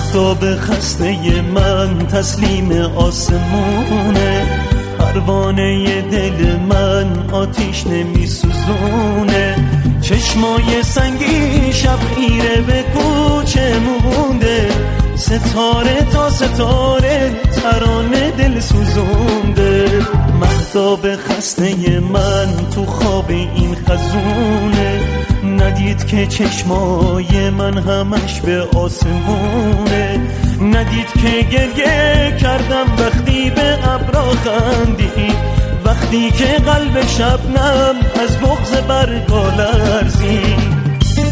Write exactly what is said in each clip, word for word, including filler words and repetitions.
مهتاب خسته من تسلیم آسمونه، پروانه دل من آتیش نمی سوزونه، چشمای سنگی شب خیره به کوچه مونده، ستاره تا ستاره ترانه دل سوزونده. مهتاب خسته من تو خواب این خزونه، ندید که چشمای من همش به آسمونه، ندید که گریه کردم وقتی به ابرا خندید، وقتی که قلب شبنم از بغض برگا لرزید.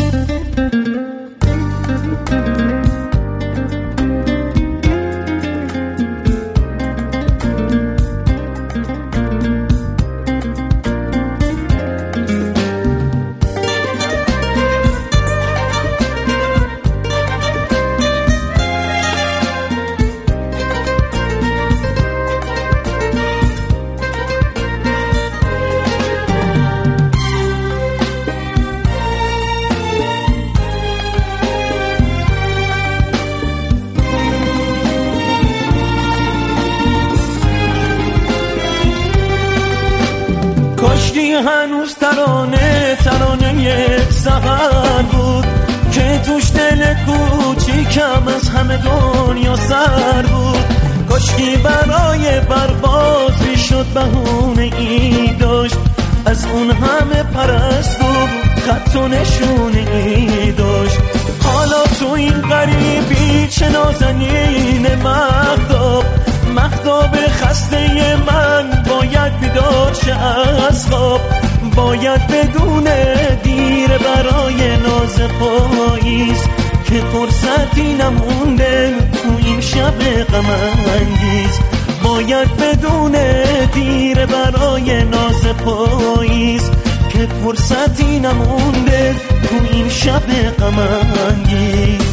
کاشکی هنوز ترانه ترانه یک سحر بود که توش دل کوچیکم از همه دنیا سر بود. کاشکی برای بربازی شد بهونه ای داشت، از اون همه پرستو خط و نشونه ای داشت. حالا تو این غریبی چه نازنین مهتاب، مهتاب خسته من باید بیدار شه از خواب، باید بدونه دیر برای ناز پاییز که فرصتی نمونده تو این شب غم انگیز، باید بدونه دیر برای ناز پاییز که فرصتی نمونده تو این شب غم انگیز.